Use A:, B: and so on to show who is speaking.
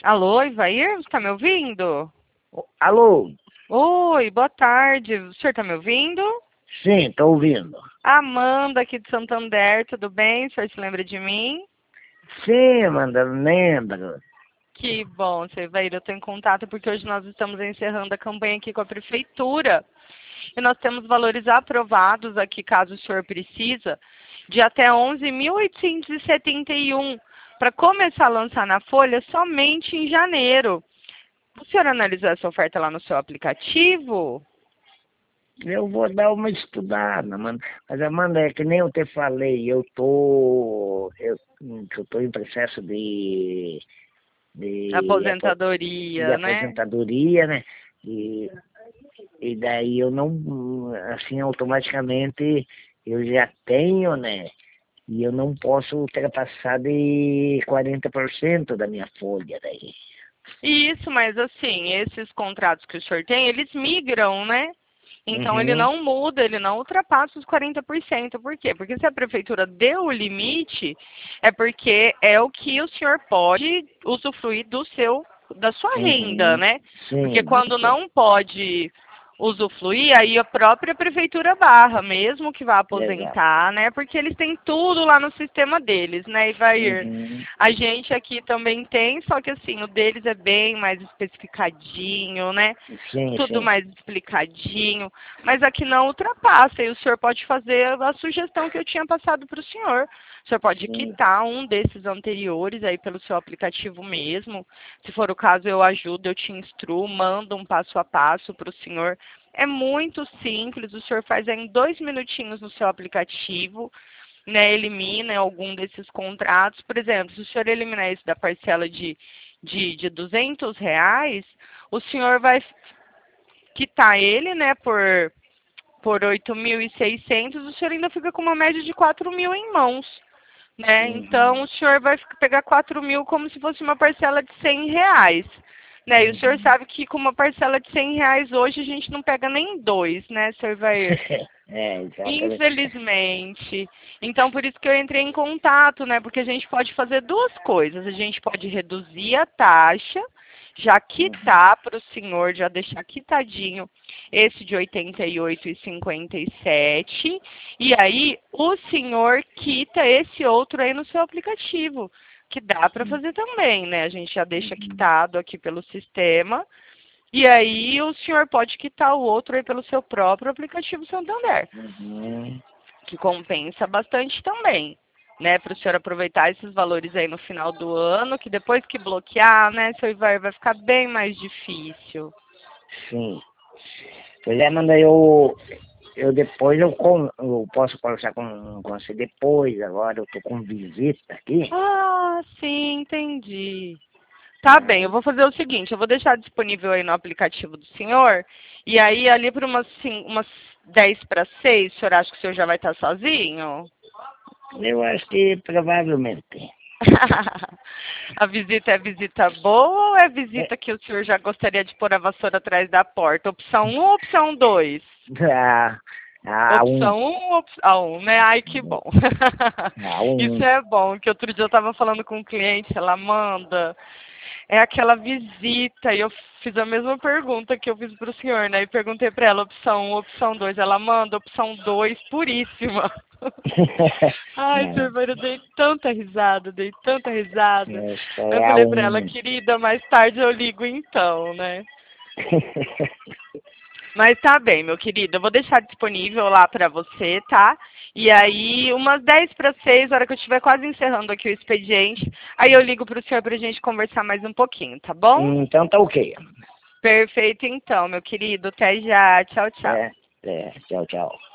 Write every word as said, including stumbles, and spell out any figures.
A: Alô, Ivair, você tá me ouvindo?
B: Alô?
A: Oi, boa tarde. O senhor tá me ouvindo?
B: Sim, tô ouvindo.
A: Amanda aqui de Santander, tudo bem? O senhor se lembra de mim?
B: Sim, Amanda, lembro.
A: Que bom, seu Ivair, eu tô em contato porque hoje nós estamos encerrando a campanha aqui com a prefeitura. E nós temos valores aprovados aqui, caso o senhor precisa, de até onze mil oitocentos e setenta e um para começar a lançar na Folha somente em janeiro. O senhor analisou essa oferta lá no seu aplicativo?
B: Eu vou dar uma estudada, mano. Mas, Amanda, é que nem eu te falei, eu tô. Eu, eu tô em processo de. de, apo- de
A: Aposentadoria, né?
B: aposentadoria, né? E, e daí eu não. Assim, automaticamente eu já tenho, né? E eu não posso ultrapassar de quarenta por cento da minha folha daí.
A: Isso, mas assim, esses contratos que o senhor tem, eles migram, né? Então ele
B: Uhum.
A: não muda, ele não ultrapassa os quarenta por cento. Por quê? Porque se a prefeitura deu o limite, é porque é o que o senhor pode usufruir do seu, da sua renda,
B: Uhum.
A: né? Porque
B: Sim,
A: quando
B: sim.
A: não pode usufruir, aí a própria prefeitura barra, mesmo que vá
B: Exato.
A: aposentar, né? Porque eles têm tudo lá no sistema deles, né, Ivair?
B: Uhum.
A: A gente aqui também tem, só que assim, o deles é bem mais especificadinho, né?
B: Sim,
A: Tudo
B: sim.
A: mais explicadinho, mas aqui não ultrapassa, e o senhor pode fazer a sugestão que eu tinha passado para o senhor. O senhor pode
B: Sim.
A: quitar um desses anteriores aí pelo seu aplicativo mesmo. Se for o caso, eu ajudo, eu te instruo, mando um passo a passo para o senhor. É muito simples, o senhor faz em dois minutinhos no seu aplicativo, né, elimina algum desses contratos. Por exemplo, se o senhor eliminar esse da parcela de, de, de duzentos reais, o senhor vai quitar ele, né, por, por oito mil e seiscentos, o senhor ainda fica com uma média de quatro mil em mãos. Né? Então,
B: Uhum.
A: o senhor vai pegar quatro mil como se fosse uma parcela de cem reais. Né? E o senhor
B: Uhum.
A: sabe que com uma parcela de cem reais hoje a gente não pega nem dois, né, senhor Ivair?
B: É, exatamente.
A: Infelizmente. Então, por isso que eu entrei em contato, né? Porque a gente pode fazer duas coisas. A gente pode reduzir a taxa, já
B: Uhum.
A: quitar para o senhor, já deixar quitadinho esse de oitenta e oito e cinquenta e sete. E aí, o senhor quita esse outro aí no seu aplicativo, que dá para fazer também, né? A gente já deixa
B: Uhum.
A: quitado aqui pelo sistema. E aí o senhor pode quitar o outro aí pelo seu próprio aplicativo Santander,
B: Uhum.
A: que compensa bastante também, né? Para o senhor aproveitar esses valores aí no final do ano, que depois que bloquear, né, seu Ivar, vai ficar bem mais difícil.
B: Sim. Pois é, Amanda, eu, eu depois eu, com, eu posso conversar com, com você depois, agora eu tô com visita aqui.
A: Ah, sim, entendi. Tá bem, eu
B: Né?
A: vou fazer o seguinte, eu vou deixar disponível aí no aplicativo do senhor, e aí ali por umas, cin- umas dez para seis, o senhor acha que o senhor já vai estar sozinho?
B: Eu acho que provavelmente.
A: A visita é visita boa ou é
B: É,
A: visita que o senhor já gostaria de pôr a vassoura atrás da porta? Opção um ou opção dois?
B: a, a um.
A: Opção um ou opção um, né? Ai, que bom.
B: A
A: Isso
B: um.
A: é bom, que outro dia eu estava falando com um cliente, ela manda, é aquela visita, e eu fiz a mesma pergunta que eu fiz para o senhor, né? E perguntei para ela, opção um, opção dois. Ela manda opção dois, puríssima. Ai,
B: Não,
A: senhor, eu dei tanta risada, dei tanta risada.
B: essa
A: Aí eu
B: é a
A: falei pra ela,
B: um.
A: querida, mais tarde eu ligo então, né? Mas tá bem, meu querido, eu vou deixar disponível lá pra você, tá? E aí, umas dez para seis, na hora que eu estiver quase encerrando aqui o expediente, aí eu ligo pro senhor pra gente conversar mais um pouquinho, tá bom?
B: Então tá ok.
A: Perfeito então, meu querido. Até já. Tchau, tchau.
B: É, é, tchau, tchau.